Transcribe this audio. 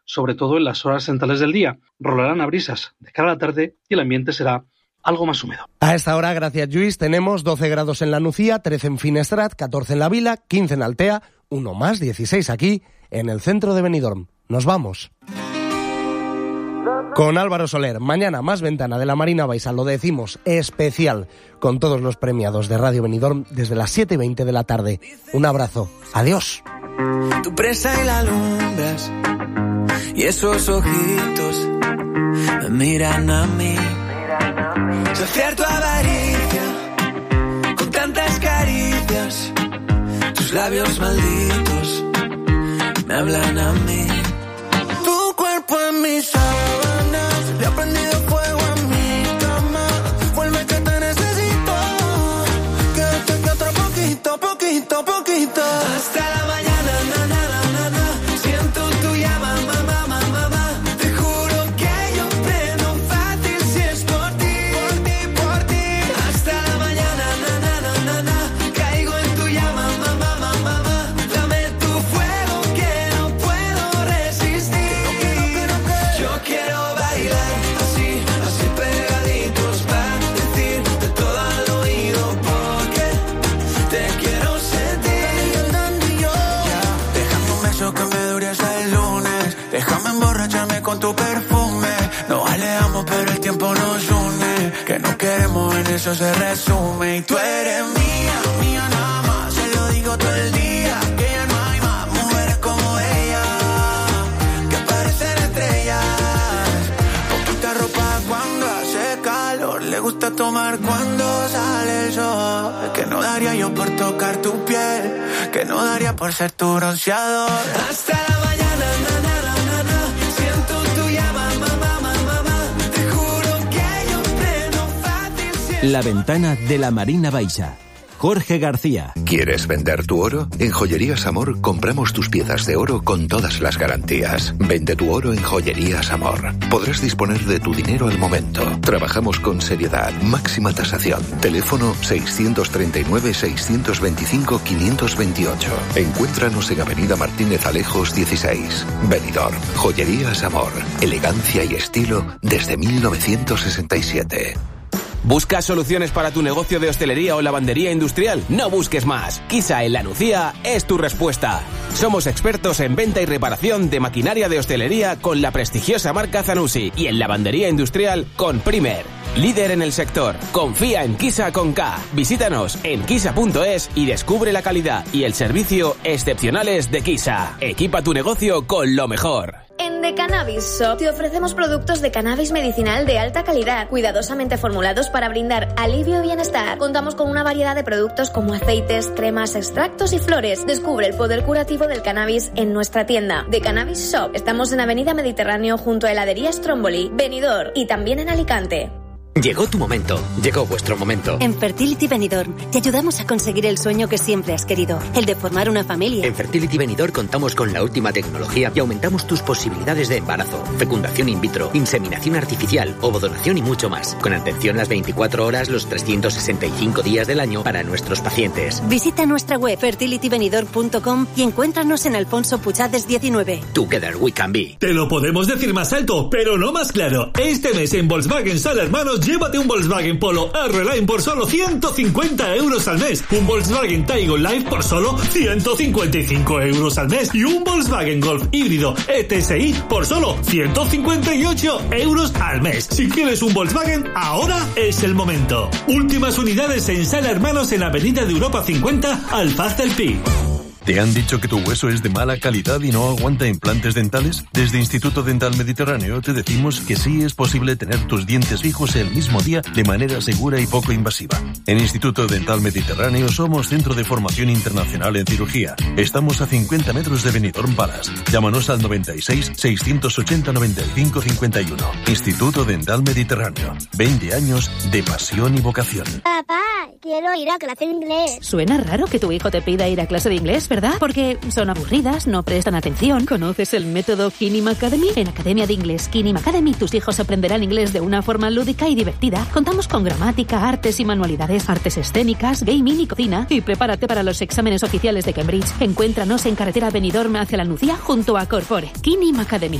sobre todo en las horas centrales del día. Rolarán a brisas de cara a la tarde y el ambiente será algo más húmedo. A esta hora, gracias Lluís, tenemos 12 grados en la Nucía, 13 en Finestrat, 14 en la Vila, 15 en Altea, 1 más, 16 aquí, en el centro de Benidorm. Nos vamos. Con Álvaro Soler, mañana más ventana de la Marina Baixa, lo decimos, especial, con todos los premiados de Radio Benidorm desde las 7:20 de la tarde. Un abrazo. Adiós. Tu presa y la alumbras, y esos ojitos me miran a mí. Saciar tu avaricia con tantas caricias, tus labios malditos me hablan a mí. Tu cuerpo en mis sábanas, le ha prendido fuego a mi cama. Vuelve que te necesito, quédate que otro poquito, poquito, poquito. Hasta la mañana, na, na, na, na, na. Siento tu llama, mamá, mamá, mamá. Te juro que yo prendo fácil si es por ti, por ti, por ti. Hasta la mañana, na, na, na, na, na. Caigo en tu llama, mamá, mamá, mamá. Dame tu fuego que no puedo resistir. Yo quiero bailar así, así pegaditos para decirte todo al oído porque te quiero sentir. Déjame un beso que me dure hasta el lunes. Déjame emborracharme con tu perfume. Nos alejamos pero el tiempo nos une. Que no queremos en eso se resume. Y tú eres mía, mía nada más. Se lo digo todo el día. Que ya no hay más mujeres como ella, que parecen estrellas. Poquita ropa cuando hace calor. Le gusta tomar cuando sale el sol. Que no daría yo por tocar tu piel. Que no daría por ser tu bronceador. Hasta la mañana, na, na, na, na, na. Siento tu llama, mamá, mamá, mamá. Te juro que yo prendo fácil si es... La ventana de la Marina Baixa. Jorge García. ¿Quieres vender tu oro? En Joyerías Amor compramos tus piezas de oro con todas las garantías. Vende tu oro en Joyerías Amor. Podrás disponer de tu dinero al momento. Trabajamos con seriedad, máxima tasación. Teléfono 639-625-528. Encuéntranos en Avenida Martínez Alejos 16. Benidorm. Joyerías Amor. Elegancia y estilo desde 1967. ¿Buscas soluciones para tu negocio de hostelería o lavandería industrial? No busques más. Kisa en La Nucía es tu respuesta. Somos expertos en venta y reparación de maquinaria de hostelería con la prestigiosa marca Zanussi y en lavandería industrial con Primer. Líder en el sector. Confía en Kisa con K. Visítanos en kisa.es y descubre la calidad y el servicio excepcionales de Kisa. Equipa tu negocio con lo mejor. En The Cannabis Shop te ofrecemos productos de cannabis medicinal de alta calidad, cuidadosamente formulados para brindar alivio y bienestar. Contamos con una variedad de productos como aceites, cremas, extractos y flores. Descubre el poder curativo del cannabis en nuestra tienda. The Cannabis Shop. Estamos en Avenida Mediterráneo junto a heladería Stromboli, Benidorm y también en Alicante. Llegó tu momento, llegó vuestro momento. En Fertility Benidorm te ayudamos a conseguir el sueño que siempre has querido, el de formar una familia. En Fertility Benidorm contamos con la última tecnología y aumentamos tus posibilidades de embarazo, fecundación in vitro, inseminación artificial, ovodonación y mucho más. Con atención las 24 horas, los 365 días del año para nuestros pacientes. Visita nuestra web fertilitybenidorm.com y encuéntranos en Alfonso Puchades 19. Together we can be. Te lo podemos decir más alto, pero no más claro. Este mes en Volkswagen Sala Hermanos llévate un Volkswagen Polo R-Line por solo 150 euros al mes, un Volkswagen Taygo Live por solo 155 euros al mes y un Volkswagen Golf híbrido ETSI por solo 158 euros al mes. Si quieres un Volkswagen, ahora es el momento. Últimas unidades en Sala Hermanos en Avenida de Europa 50, Alfaz del Pi. ¿Te han dicho que tu hueso es de mala calidad y no aguanta implantes dentales? Desde Instituto Dental Mediterráneo te decimos que sí es posible tener tus dientes fijos el mismo día de manera segura y poco invasiva. En Instituto Dental Mediterráneo somos centro de formación internacional en cirugía. Estamos a 50 metros de Benidorm Palace. Llámanos al 96 680 95 51. Instituto Dental Mediterráneo. 20 años de pasión y vocación. Papá, quiero ir a clase de inglés. Suena raro que tu hijo te pida ir a clase de inglés, ¿verdad? Porque son aburridas, no prestan atención. ¿Conoces el método Kinim Academy? En Academia de Inglés Kinim Academy tus hijos aprenderán inglés de una forma lúdica y divertida. Contamos con gramática, artes y manualidades, artes escénicas, gaming y cocina. Y prepárate para los exámenes oficiales de Cambridge. Encuéntranos en carretera Benidorm hacia La Nucía junto a Corpore. Kinim Academy.